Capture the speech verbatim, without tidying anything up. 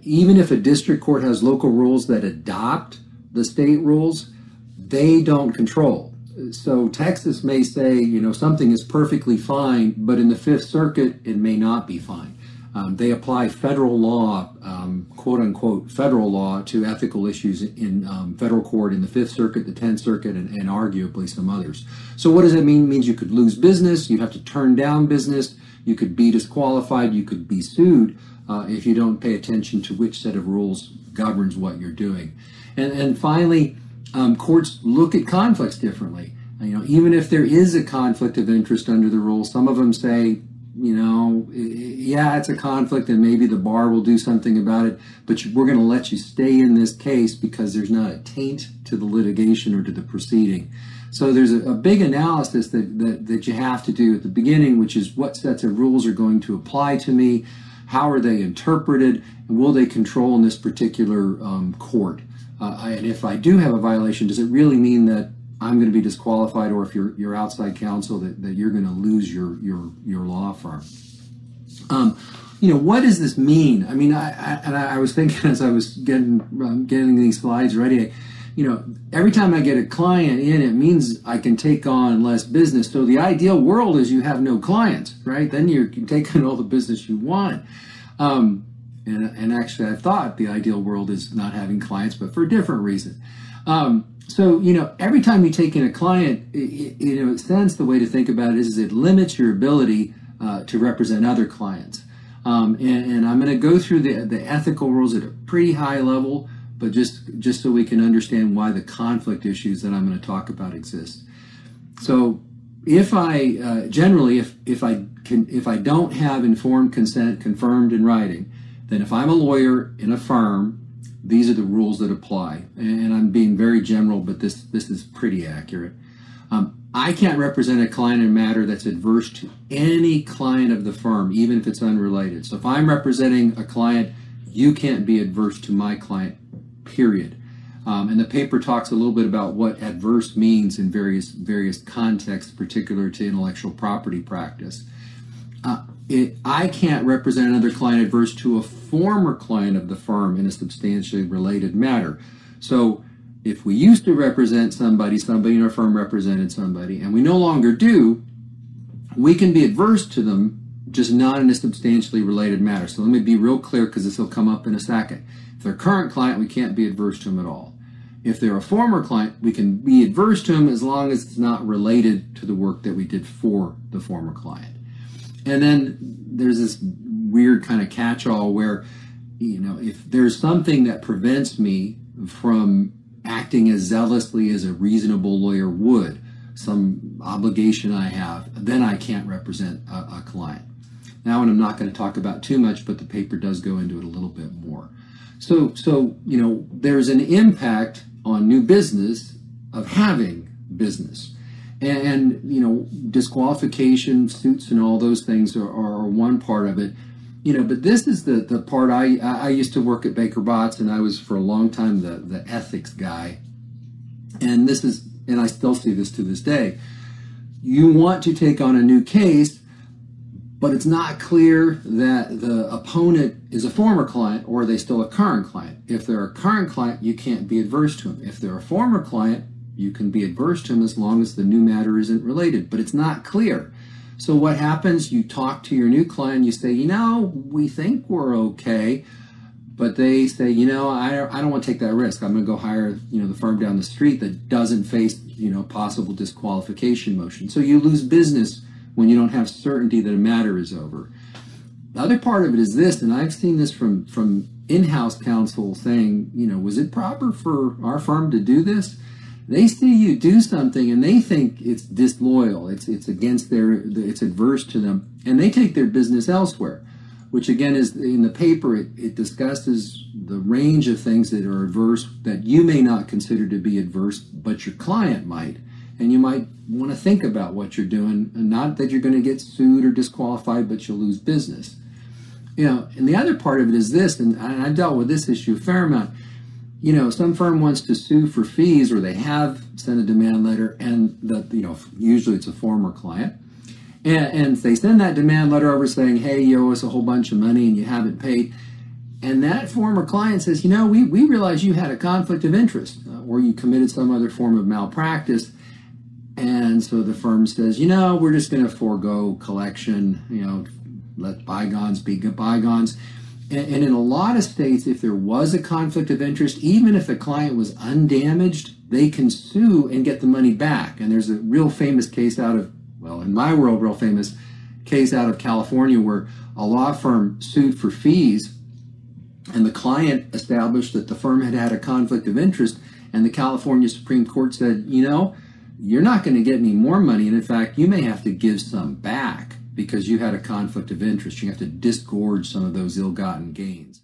even if a district court has local rules that adopt the state rules, they don't control. So Texas may say, you know, something is perfectly fine, but in the Fifth Circuit, it may not be fine. Um, they apply federal law, um, quote unquote, federal law to ethical issues in um, federal court in the Fifth Circuit, the Tenth Circuit, and, and arguably some others. So what does that mean? It means you could lose business, you'd have to turn down business, you could be disqualified, you could be sued uh, if you don't pay attention to which set of rules governs what you're doing. And, and finally, um, courts look at conflicts differently. You know, even if there is a conflict of interest under the rules, some of them say, you know, yeah, it's a conflict and maybe the bar will do something about it, but we're going to let you stay in this case because there's not a taint to the litigation or to the proceeding. So there's a, a big analysis that, that, that you have to do at the beginning, which is what sets of rules are going to apply to me, how are they interpreted, and will they control in this particular um, court? Uh, and if I do have a violation, does it really mean that I'm going to be disqualified, or if you're, you're outside counsel, that, that you're going to lose your, your, your law firm? Um, you know, what does this mean? I mean, I, I, and I, I was thinking as I was getting, um, getting these slides ready, you know, every time I get a client in, it means I can take on less business. So the ideal world is you have no clients, right? Then you can take on all the business you want. Um, and, and actually, I thought the ideal world is not having clients, but for a different reason. Um, So, you know, every time you take in a client, it, you know, in a sense, the way to think about it is, is it limits your ability uh, to represent other clients. Um, and, and I'm going to go through the, the ethical rules at a pretty high level, but just, just so we can understand why the conflict issues that I'm going to talk about exist. So if I, uh, generally, if, if I can, if I don't have informed consent confirmed in writing, then if I'm a lawyer in a firm, these are the rules that apply. And I'm being very general, but this, this is pretty accurate. Um, I can't represent a client in a matter that's adverse to any client of the firm, even if it's unrelated. So if I'm representing a client, you can't be adverse to my client, period. Um, and the paper talks a little bit about what adverse means in various, various contexts, particular to intellectual property practice. Uh, It, I can't represent another client adverse to a former client of the firm in a substantially related matter. So if we used to represent somebody, somebody in our firm represented somebody, and we no longer do, we can be adverse to them, just not in a substantially related matter. So let me be real clear, because this will come up in a second. If they're a current client, we can't be adverse to them at all. If they're a former client, we can be adverse to them as long as it's not related to the work that we did for the former client. And then there's this weird kind of catch-all where, you know, if there's something that prevents me from acting as zealously as a reasonable lawyer would, some obligation I have, then I can't represent a, a client. Now, and I'm not going to talk about too much, but the paper does go into it a little bit more. So, so you know, there's an impact on new business of having business. And, you know, disqualification, suits, and all those things are, are one part of it. You know, but this is the, the part I, I used to work at Baker Botts, and I was for a long time the, the ethics guy. And this is, and I still see this to this day. You want to take on a new case, but it's not clear that the opponent is a former client or are they still a current client. If they're a current client, you can't be adverse to them. If they're a former client, you can be adverse to them as long as the new matter isn't related, but it's not clear. So what happens, you talk to your new client, you say, you know, we think we're okay, but they say, you know, I, I don't want to take that risk. I'm going to go hire, you know, the firm down the street that doesn't face, you know, possible disqualification motion. So you lose business when you don't have certainty that a matter is over. The other part of it is this, and I've seen this from, from in-house counsel saying, you know, was it proper for our firm to do this? They see you do something and they think it's disloyal, it's it's against their, it's adverse to them, and they take their business elsewhere, which again is in the paper, it, it discusses the range of things that are adverse that you may not consider to be adverse, but your client might. And you might want to think about what you're doing, and not that you're going to get sued or disqualified, but you'll lose business. You know, and the other part of it is this, and I dealt with this issue a fair amount. You know, some firm wants to sue for fees, or they have sent a demand letter, and the, you know, usually it's a former client, and, and they send that demand letter over saying, hey, you owe us a whole bunch of money and you haven't paid. And that former client says, you know, we, we realize you had a conflict of interest uh, or you committed some other form of malpractice. And so the firm says, you know, we're just going to forego collection, you know, let bygones be bygones. And, and in a lot of states, if there was a conflict of interest, even if the client was undamaged, they can sue and get the money back. And there's a real famous case out of, well, in my world, real famous case out of California where a law firm sued for fees. And the client established that the firm had had a conflict of interest, and the California Supreme Court said, you know, you're not going to get any more money, and in fact, you may have to give some back because you had a conflict of interest. You have to disgorge some of those ill-gotten gains.